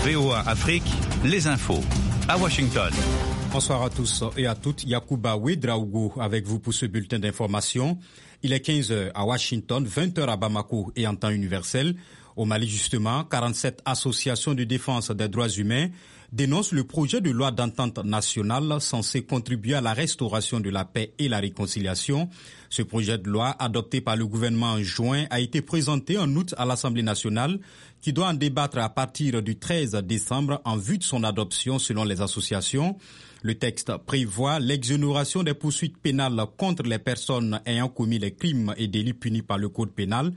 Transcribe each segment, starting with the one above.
VOA Afrique, les infos. À Washington. Bonsoir à tous et à toutes. Yacouba Ouedraogo avec vous pour ce bulletin d'information. Il est 15h à Washington, 20h à Bamako et en temps universel. Au Mali, justement, 47 associations de défense des droits humains dénoncent le projet de loi d'entente nationale censé contribuer à la restauration de la paix et la réconciliation. Ce projet de loi, adopté par le gouvernement en juin, a été présenté en août à l'Assemblée nationale, qui doit en débattre à partir du 13 décembre en vue de son adoption selon les associations. Le texte prévoit l'exonération des poursuites pénales contre les personnes ayant commis les crimes et délits punis par le Code pénal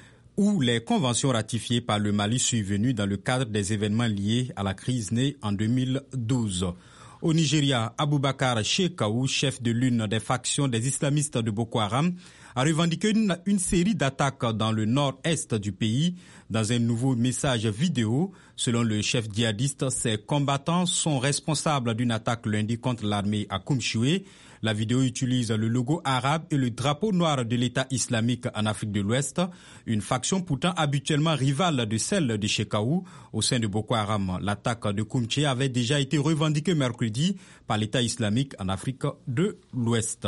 ou les conventions ratifiées par le Mali survenues dans le cadre des événements liés à la crise née en 2012. Au Nigeria, Aboubakar Shekau, chef de l'une des factions des islamistes de Boko Haram, a revendiqué une série d'attaques dans le nord-est du pays. Dans un nouveau message vidéo, selon le chef djihadiste, ses combattants sont responsables d'une attaque lundi contre l'armée à Koumchoué. La vidéo utilise le logo arabe et le drapeau noir de l'État islamique en Afrique de l'Ouest, une faction pourtant habituellement rivale de celle de Shekau au sein de Boko Haram. L'attaque de Koumchoué avait déjà été revendiquée mercredi par l'État islamique en Afrique de l'Ouest.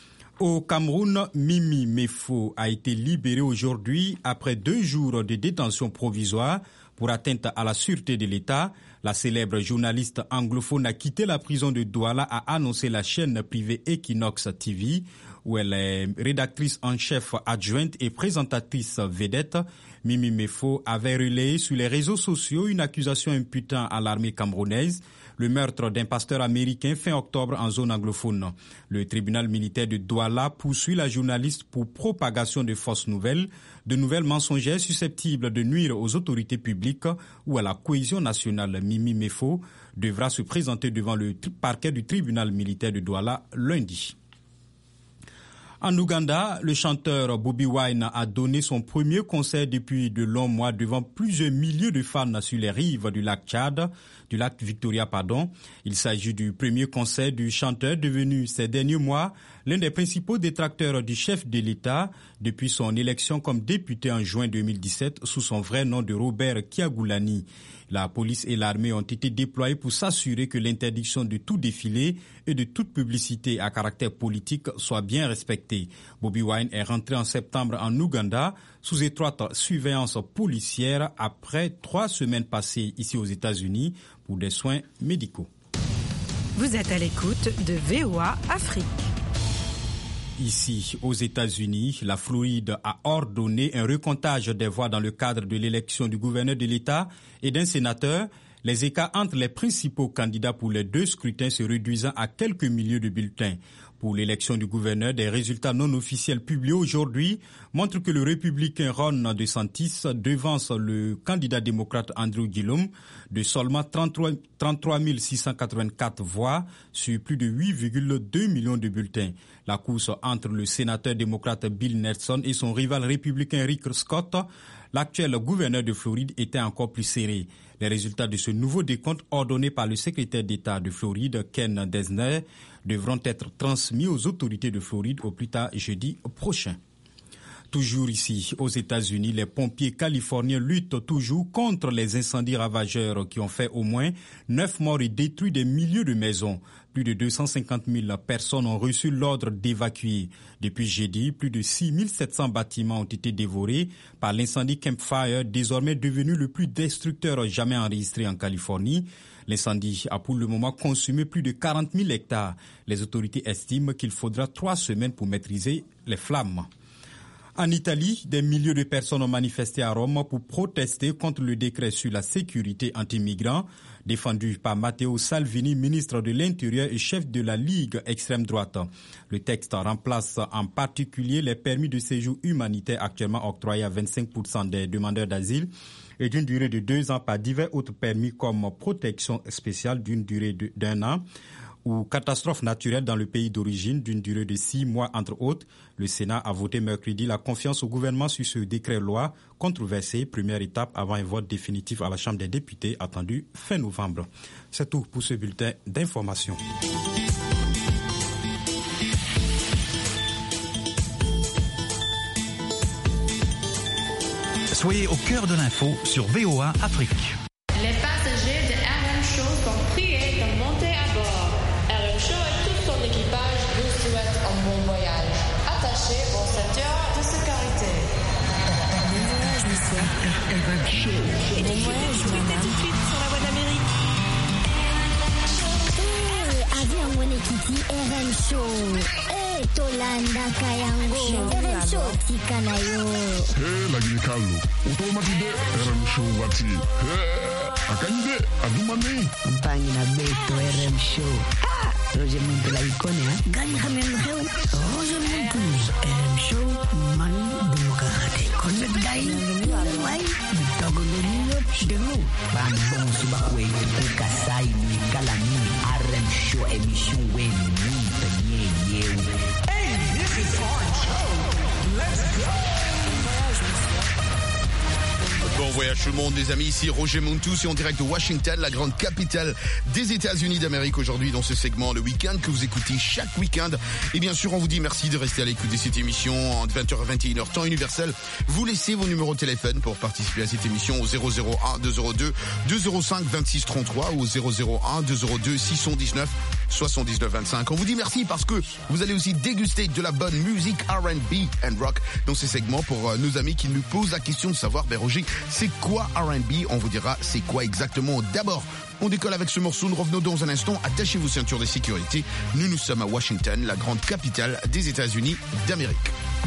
Au Cameroun, Mimi Mefo a été libéré aujourd'hui après 2 jours de détention provisoire pour atteinte à la sûreté de l'État. La célèbre journaliste anglophone a quitté la prison de Douala, a annoncé la chaîne privée Equinox TV, où elle est rédactrice en chef adjointe et présentatrice vedette. Mimi Mefo avait relayé sur les réseaux sociaux une accusation imputant à l'armée camerounaise le meurtre d'un pasteur américain fin octobre en zone anglophone. Le tribunal militaire de Douala poursuit la journaliste pour propagation de fausses nouvelles, de nouvelles mensongères susceptibles de nuire aux autorités publiques ou à la cohésion nationale. Mimi Mefo devra se présenter devant le parquet du tribunal militaire de Douala lundi. En Ouganda, le chanteur Bobi Wine a donné son premier concert depuis de longs mois devant plusieurs milliers de fans sur les rives du lac Victoria. Il s'agit du premier concert du chanteur devenu ces derniers mois l'un des principaux détracteurs du chef de l'État depuis son élection comme député en juin 2017 sous son vrai nom de Robert Kyagulanyi. La police et l'armée ont été déployés pour s'assurer que l'interdiction de tout défilé et de toute publicité à caractère politique soit bien respectée. Bobi Wine est rentré en septembre en Ouganda sous étroite surveillance policière après 3 semaines passées ici aux États-Unis pour des soins médicaux. Vous êtes à l'écoute de VOA Afrique. Ici, aux États-Unis, la Floride a ordonné un recomptage des voix dans le cadre de l'élection du gouverneur de l'État et d'un sénateur, les écarts entre les principaux candidats pour les 2 scrutins se réduisant à quelques milliers de bulletins. Pour l'élection du gouverneur, des résultats non officiels publiés aujourd'hui montrent que le républicain Ron DeSantis devance le candidat démocrate Andrew Gillum de seulement 33 684 voix sur plus de 8,2 millions de bulletins. La course entre le sénateur démocrate Bill Nelson et son rival républicain Rick Scott, l'actuel gouverneur de Floride, était encore plus serrée. Les résultats de ce nouveau décompte ordonné par le secrétaire d'État de Floride, Ken Desner, devront être transmis aux autorités de Floride au plus tard jeudi prochain. Toujours ici, aux États-Unis, les pompiers californiens luttent toujours contre les incendies ravageurs qui ont fait au moins 9 morts et détruit des milliers de maisons. Plus de 250 000 personnes ont reçu l'ordre d'évacuer. Depuis jeudi, plus de 6 700 bâtiments ont été dévorés par l'incendie Camp Fire, désormais devenu le plus destructeur jamais enregistré en Californie. L'incendie a pour le moment consumé plus de 40 000 hectares. Les autorités estiment qu'il faudra 3 semaines pour maîtriser les flammes. En Italie, des milliers de personnes ont manifesté à Rome pour protester contre le décret sur la sécurité anti-migrants défendu par Matteo Salvini, ministre de l'Intérieur et chef de la Ligue extrême droite. Le texte remplace en particulier les permis de séjour humanitaire actuellement octroyés à 25% des demandeurs d'asile et d'une durée de 2 ans par divers autres permis comme protection spéciale d'une durée d'1 an ou catastrophe naturelle dans le pays d'origine d'une durée de 6 mois, entre autres. Le Sénat a voté mercredi la confiance au gouvernement sur ce décret-loi controversé, première étape avant un vote définitif à la Chambre des députés attendu fin novembre. C'est tout pour ce bulletin d'information. Soyez au cœur de l'info sur VOA Afrique. Les passagers RM Show. Bon voyage, madame. Tout de suite sur la voie d'Amérique. Avi angone kiti RM Show. Tolanda kayango. RM Show tika na yo. Lagi Carlo. Utomatide RM Show wati. Akande adumane. Mpangi na beto RM Show. Roger Muntu la ikone ha. Gani hamelo heu. Roger Muntu RM Show man demokrate. Connect guy. Why? Bitagolonyo demo. Bambon subakwe kasai ni kalani RM Show emission we ni penye yeu. Hey, this is RM Show. Let's go. Bon voyage tout le monde les amis, ici Roger Montus et en direct de Washington, la grande capitale des États-Unis d'Amérique aujourd'hui dans ce segment le week-end que vous écoutez chaque week-end. Et bien sûr on vous dit merci de rester à l'écoute de cette émission en 20h à 21h temps universel. Vous laissez vos numéros de téléphone pour participer à cette émission au 001 202 205 26 33 ou au 001 202 619 79 25. On vous dit merci parce que vous allez aussi déguster de la bonne musique R&B and rock dans ces segments pour nos amis qui nous posent la question de savoir, ben Roger, c'est quoi R&B? On vous dira c'est quoi exactement. D'abord, on décolle avec ce morceau, nous revenons dans un instant. Attachez vos ceintures de sécurité. Nous sommes à Washington, la grande capitale des États-Unis d'Amérique.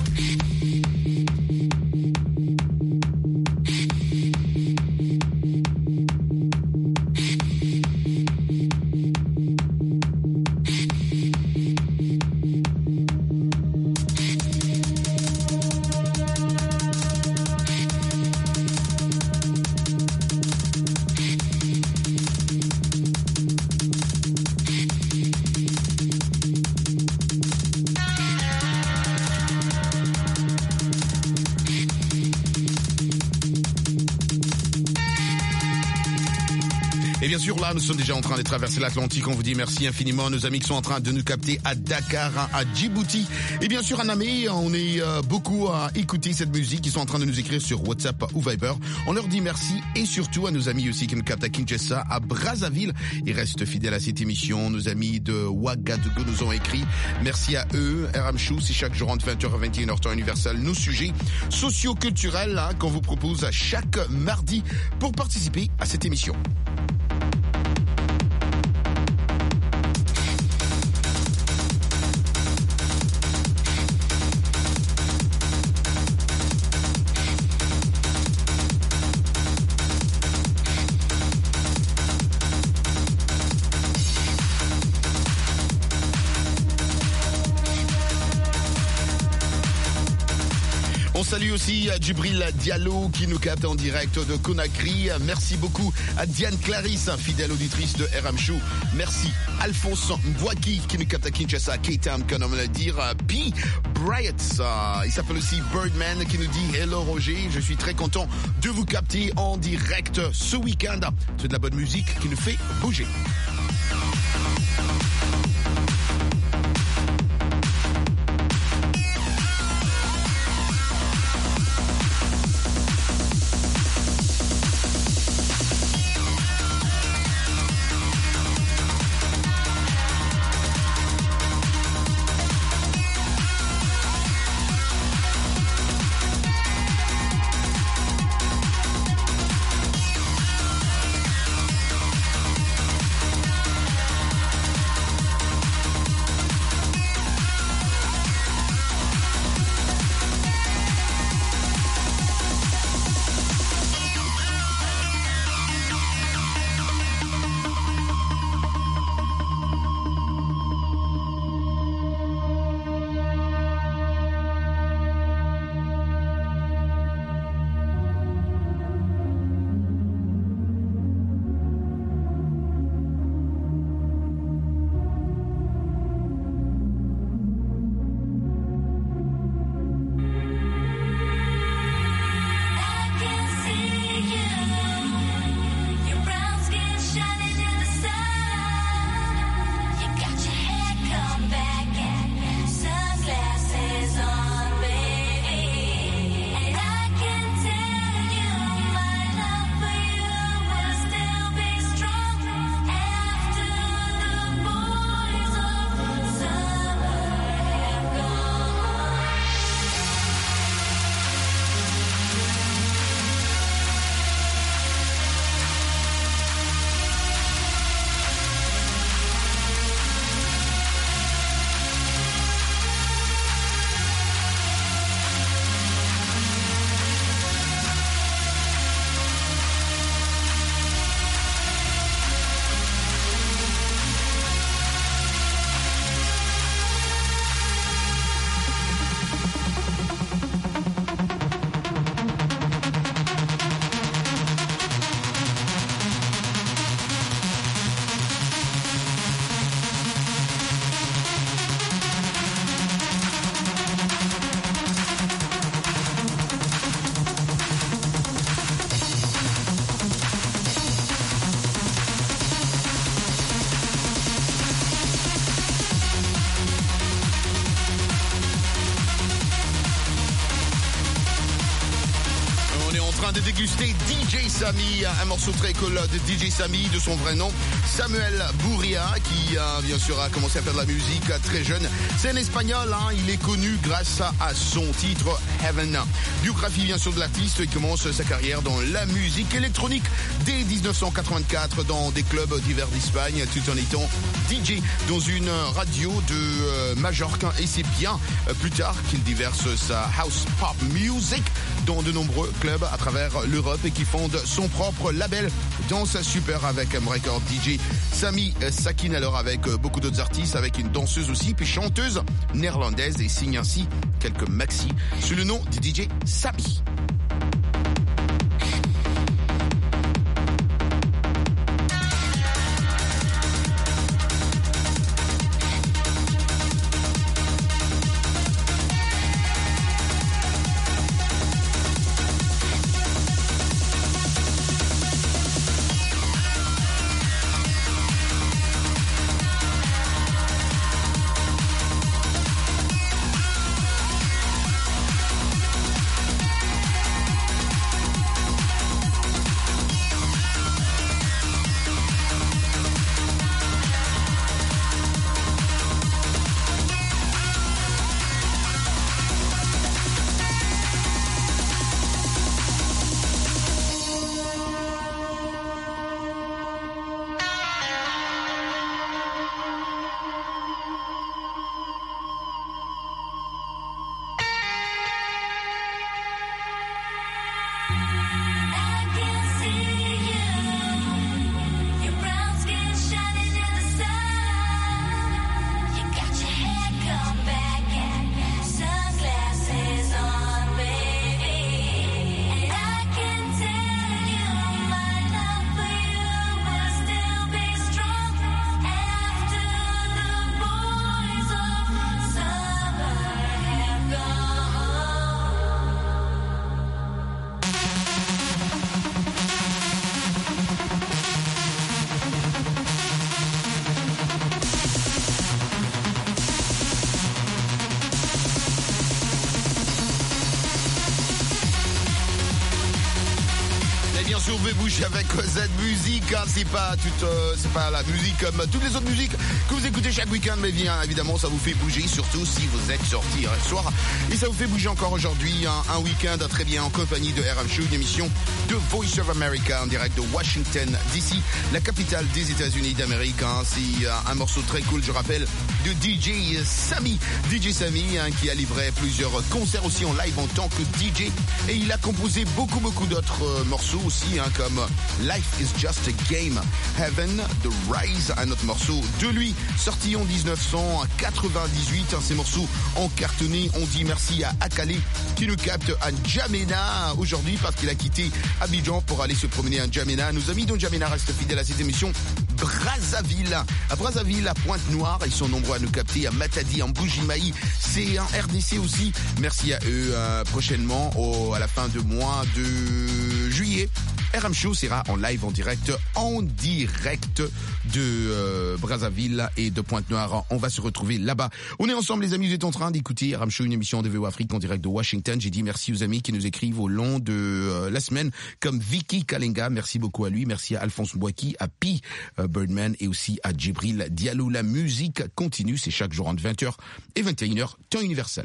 Et bien sûr, là, nous sommes déjà en train de traverser l'Atlantique. On vous dit merci infiniment à nos amis qui sont en train de nous capter à Dakar, à Djibouti. Et bien sûr, à Namé, on est beaucoup à écouter cette musique. Ils sont en train de nous écrire sur WhatsApp ou Viber. On leur dit merci et surtout à nos amis aussi qui nous captent à Kinshasa, à Brazzaville. Ils restent fidèles à cette émission. Nos amis de Ouagadougou nous ont écrit. Merci à eux. RM Show, c'est chaque jour entre 20h à 21h temps universel. Nos sujets socio-culturels là, qu'on vous propose à chaque mardi pour participer à cette émission. On salue aussi Djibril Diallo qui nous capte en direct de Conakry. Merci beaucoup à Diane Clarisse, fidèle auditrice de RM Show. Merci Alphonse Mbouaki qui nous capte à Kinshasa, K-Town, comme on va le dire. P. Bryant, il s'appelle aussi Birdman qui nous dit hello Roger, je suis très content de vous capter en direct ce week-end. C'est de la bonne musique qui nous fait bouger. de déguster DJ Samy, un morceau très cool de DJ Samy, de son vrai nom, Samuel Bourria, qui bien sûr a commencé à faire de la musique très jeune. C'est un espagnol, il est connu grâce à son titre Heaven. Biographie bien sûr de l'artiste, il commence sa carrière dans la musique électronique dès 1984 dans des clubs divers d'Espagne, tout en étant DJ dans une radio de Majorque, et c'est bien plus tard qu'il déverse sa house pop music dans de nombreux clubs à travers l'Europe et qui fonde son propre label Danse Super avec un record DJ Samy Sakin, alors avec beaucoup d'autres artistes, avec une danseuse aussi, puis chanteuse néerlandaise, et signe ainsi quelques maxi sous le nom de DJ Samy. Vous pouvez bouger avec cette musique, c'est pas la musique comme toutes les autres musiques que vous écoutez chaque week-end, mais bien évidemment ça vous fait bouger, surtout si vous êtes sortis hier soir, et ça vous fait bouger encore aujourd'hui, un week-end très bien en compagnie de RM Show, une émission de Voice of America en direct de Washington DC, la capitale des États-Unis d'Amérique. C'est un morceau très cool, je rappelle, de DJ Samy, qui a livré plusieurs concerts aussi en live en tant que DJ, et il a composé beaucoup d'autres morceaux aussi, comme Life is Just a Game, Heaven, The Rise, un autre morceau de lui, sorti en 1998. Ces morceaux ont cartonné. On dit merci à Akale qui nous capte à N'Djamena aujourd'hui parce qu'il a quitté Abidjan pour aller se promener à N'Djamena. Nos amis de N'Djamena restent fidèles à cette émission. Brazzaville, à Pointe-Noire, ils sont nombreux à nous capter, à Matadi, en Bujimaï, c'est en RDC aussi. Merci à eux. Prochainement, à la fin de mois de juillet, RM Show sera en live, en direct de Brazzaville et de Pointe-Noire. On va se retrouver là-bas. On est ensemble, les amis. Vous êtes en train d'écouter RM Show, une émission de VOA Afrique en direct de Washington. J'ai dit merci aux amis qui nous écrivent au long de la semaine, comme Vicky Kalenga. Merci beaucoup à lui. Merci à Alphonse Mbouaki, à Pi Birdman et aussi à Djibril Diallo. La musique continue, c'est chaque jour entre 20h et 21h, temps universel.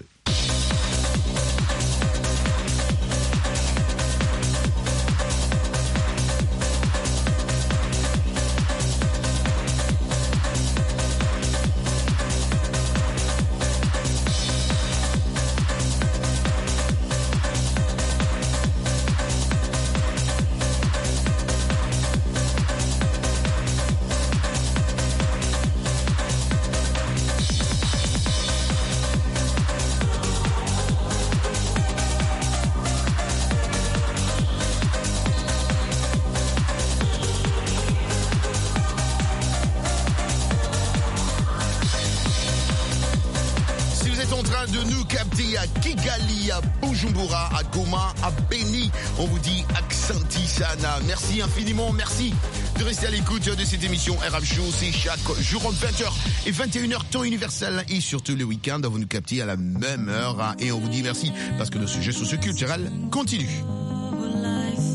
De nous capter à Kigali, à Bujumbura, à Goma, à Beni. On vous dit Aksanti Sana. Merci infiniment, merci de rester à l'écoute de cette émission RM Show. C'est chaque jour entre 20h et 21h, temps universel, et surtout le week-end, vous nous captez à la même heure. Et on vous dit merci parce que nos sujets socioculturels continuent.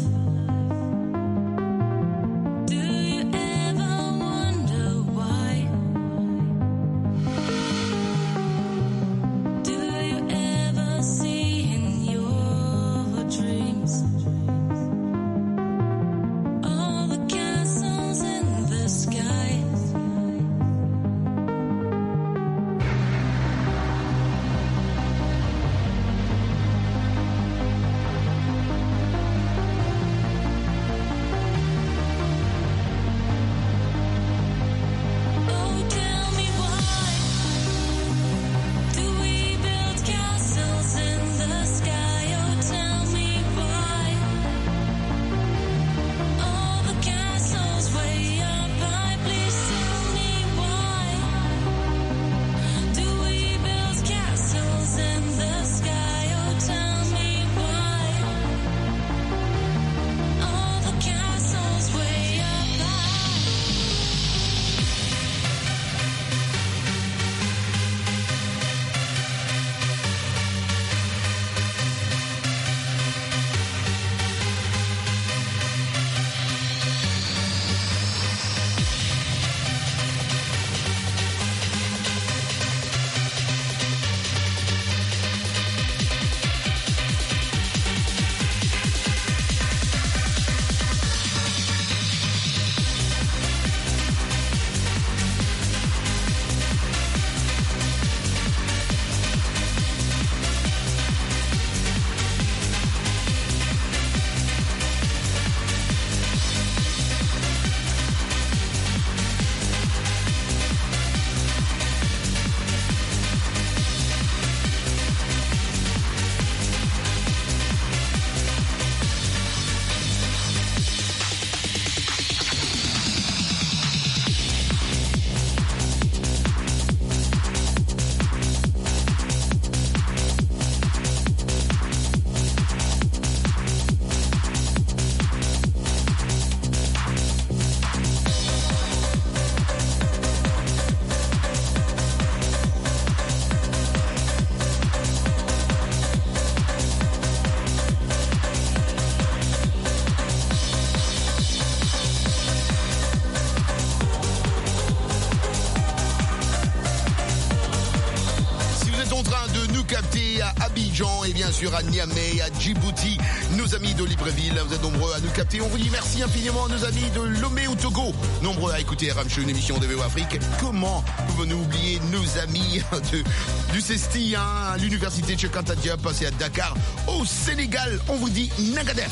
capter à Abidjan et bien sûr à Niamey, à Djibouti, nos amis de Libreville, vous êtes nombreux à nous capter. On vous dit merci infiniment à nos amis de Lomé au Togo, nombreux à écouter RM Show, une émission de VOA Afrique. Comment pouvons-nous oublier nos amis du CESTI, hein, à l'université de Cheikh Anta Diop, passé à Dakar, au Sénégal. On vous dit Nagadef.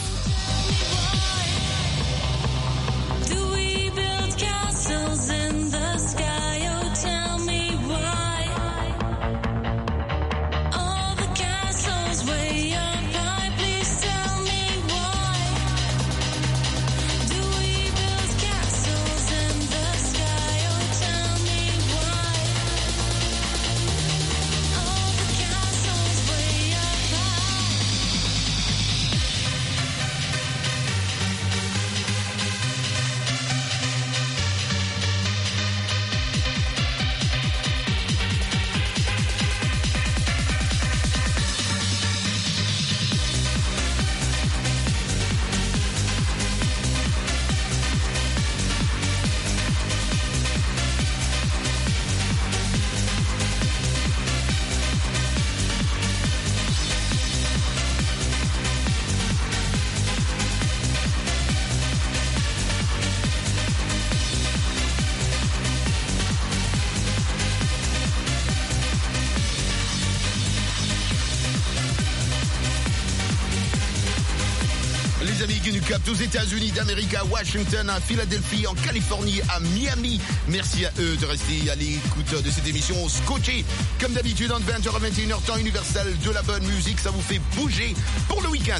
Qui nous captent aux États-Unis d'Amérique, à Washington, à Philadelphie, en Californie, à Miami. Merci à eux de rester à l'écoute de cette émission scotchée. Comme d'habitude, entre 20h à 21h, temps universel de la bonne musique. Ça vous fait bouger pour le week-end.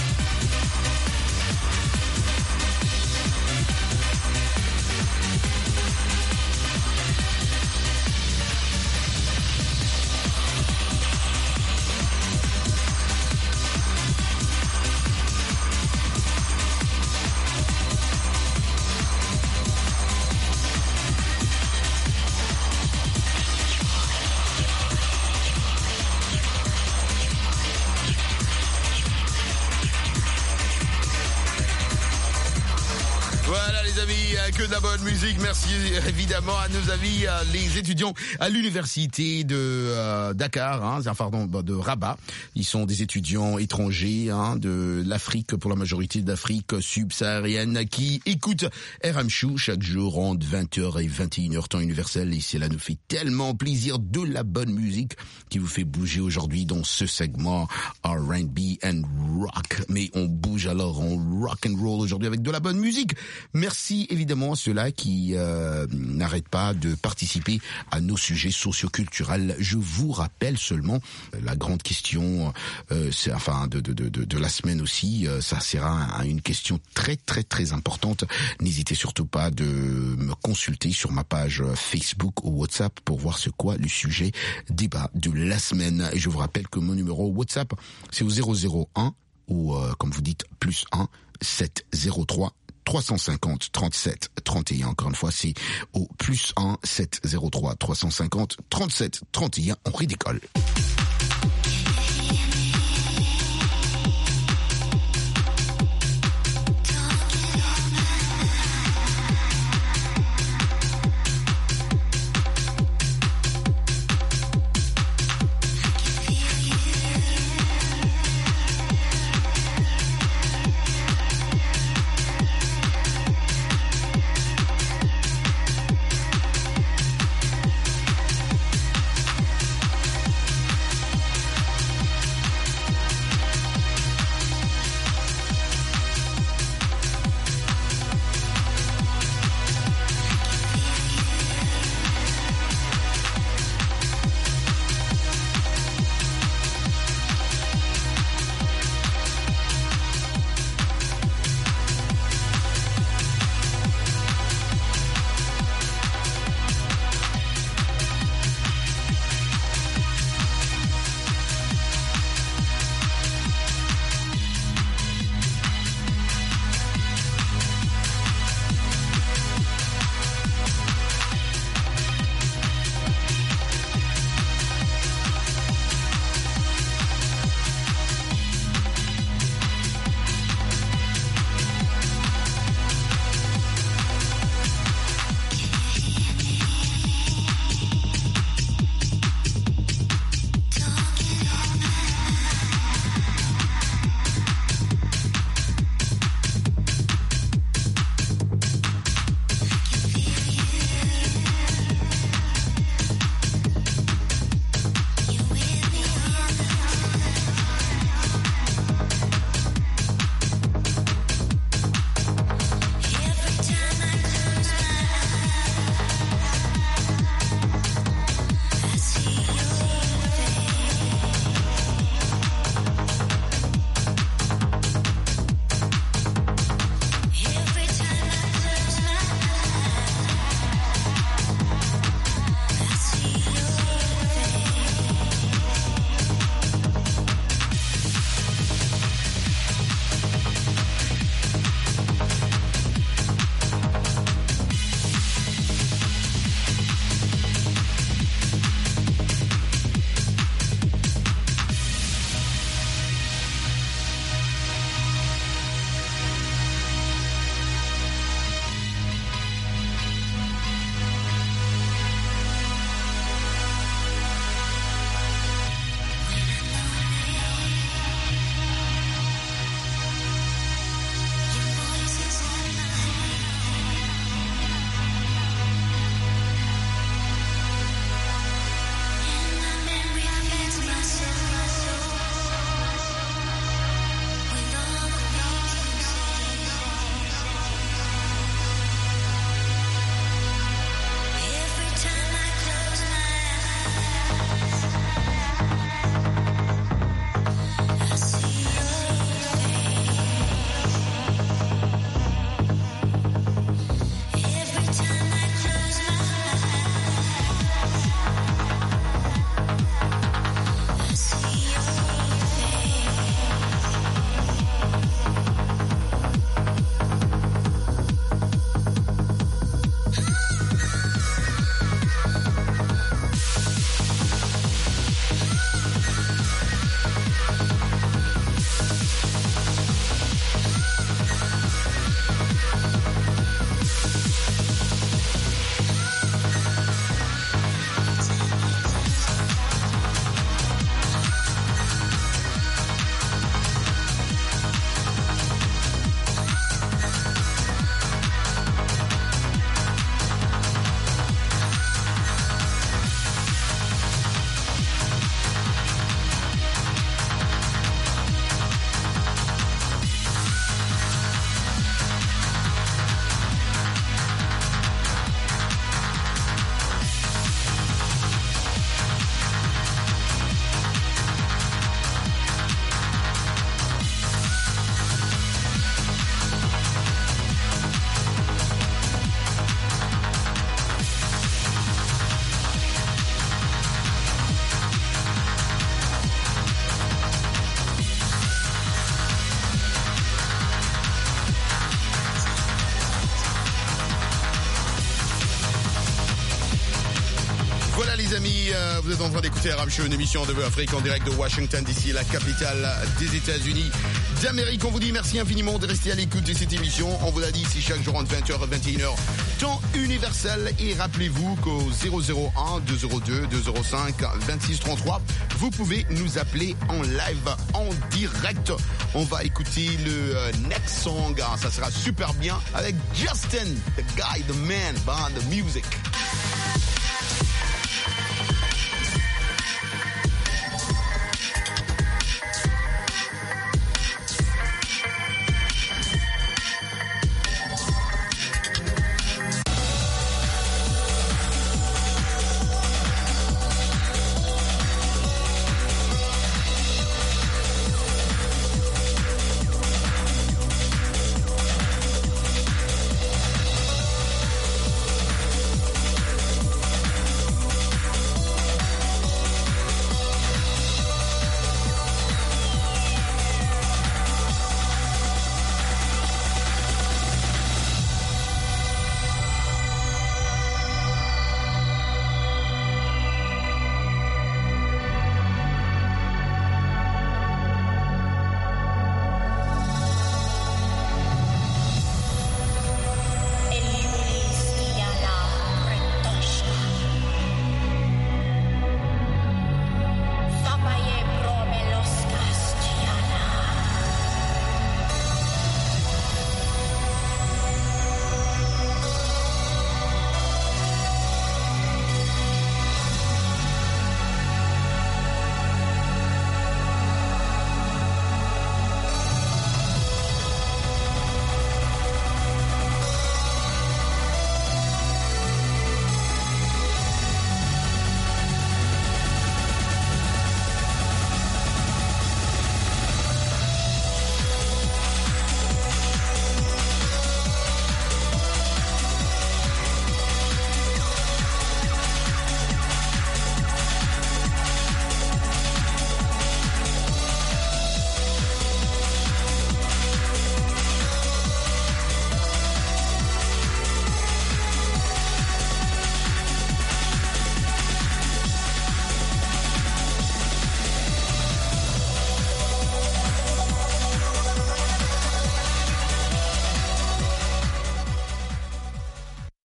Que de la bonne musique. Merci évidemment à nos amis, les étudiants à l'université de Dakar, hein, pardon, de Rabat. Ils sont des étudiants étrangers, hein, de l'Afrique, pour la majorité d'Afrique subsaharienne, qui écoutent RM Show chaque jour entre 20h et 21h temps universel. Et cela nous fait tellement plaisir, de la bonne musique qui vous fait bouger aujourd'hui dans ce segment R&B and rock. Mais on bouge alors en rock and roll aujourd'hui avec de la bonne musique. Merci évidemment à ceux-là qui n'arrêtent pas de participer à nos sujets socioculturels. Je vous rappelle seulement la grande question, de la semaine aussi. Ça sera à une question très très très importante. N'hésitez surtout pas de me consulter sur ma page Facebook ou WhatsApp pour voir ce quoi le sujet débat de la semaine. Et je vous rappelle que mon numéro WhatsApp, c'est au 001 ou comme vous dites plus 1 703 350 37 31. Encore une fois, c'est au plus 1 703 350 37 31. On redécolle. les amis, vous êtes en train d'écouter RM Show, une émission de Afrique en direct de Washington DC, la capitale des États-Unis d'Amérique. On vous dit merci infiniment de rester à l'écoute de cette émission. On vous l'a dit, c'est chaque jour entre 20h et 21h, temps universel. Et rappelez-vous qu'au 001 202 205 2633, vous pouvez nous appeler en live, en direct. On va écouter le next song, ça sera super bien avec Justin, the guy, the man behind the music.